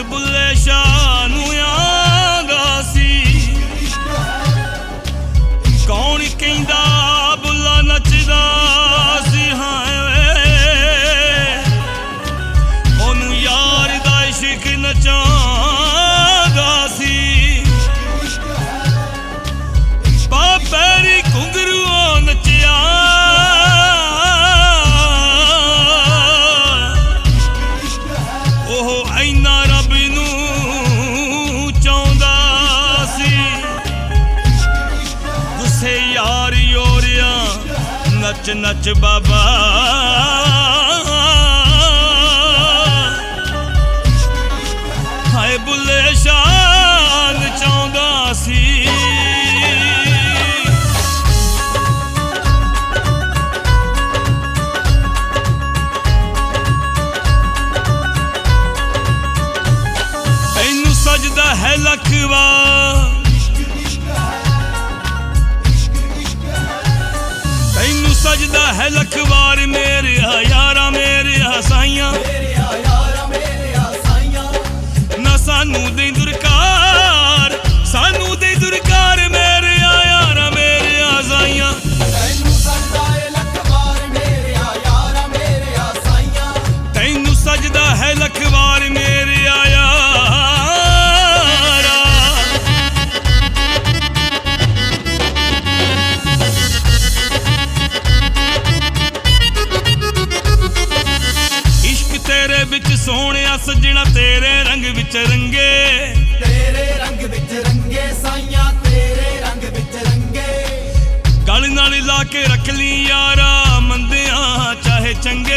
बुल्ले शाह नूं आंदा सी कौन कहंदा बुल्ला नचदा सी हाय ओनू यार दा इश्क नचांदा सी बाबेरी घुंघरू नचिया ओह ऐना रब नूं चाहुंदा सी गुस्से यार योरिया नच नच बाबा हाय बुल्ले शाह चाहुंदा सी सजदा है लखवा तैनू सजदा है लखवार मेरे यारा मेरे साइयां ना सानू दे दुरकार सानू दे दुरकार मेरे यारा मेरे साइयां तैनू सजदा है लखवार मेरे विच सोहणिया सजना तेरे रंग विच रंगे साइयां तेरे रंग विच रंगे गल नाल ला के रख ली यारा मंदियां चाहे चंगे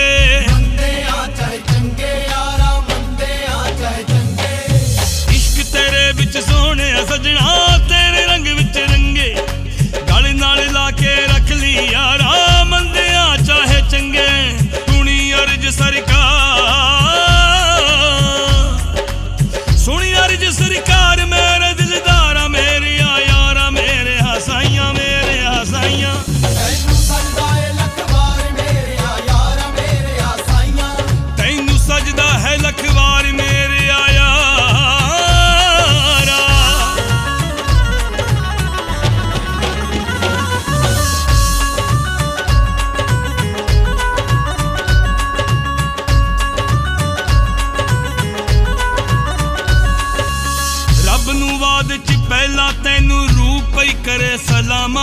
यारा मंदियां चाहे चंगे इश्क तेरे विच सोहणिया सजना तेरे रंग विच रंगे गल नाल ला के रख ली यारा मंदियां चाहे चंगे सुनी अर्ज सरकार सरकार मेरे दिलदारा मेरे यारा मेरे हसाइयां मेरे हसाइयां तैनू सजदा है लखवार मेरे यारा रब नू वाद च पहला तैनू रूप ही करे सलामा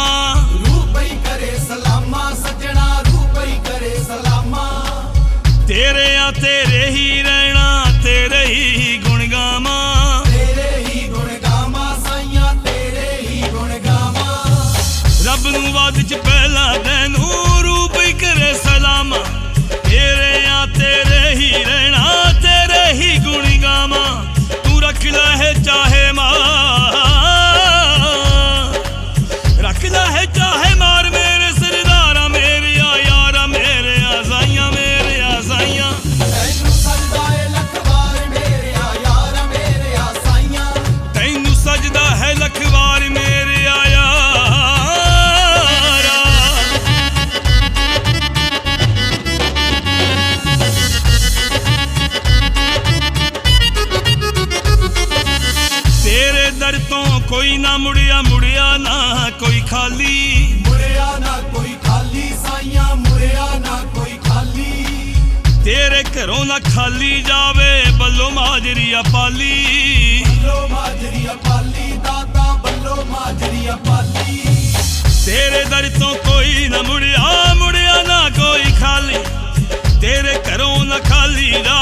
सजना रूप ही करे सलामा तेरे तेरे ही रहना तेरे ही गुण गामा साइयां तेरे ही गुण गामा रब नू वाद च पहला तैनू रूप ही करे सलामा तेरे ही रहना तेरे ही गुण गामा तू रख ला है चाहे रख ला है चाहे मार मेरे सरदारा मेरे यारा मेरे आजाइयां मेरे आजाइयां तैनू सजदा है लखवार मेरे यारा मेरे आजाइयां तैनू सजदा है लखवार मेरे यारा तेरे दर तो कोई ना मुड़िया मुड़िया ना कोई खाली साइयां मुड़िया ना कोई खाली तेरे घरों ना खाली जावे बल्लो माजरिया पाली दादा बल्लो माजरिया पाली तेरे दर तो कोई ना मुड़िया मुड़िया ना कोई खाली तेरे घरों ना खाली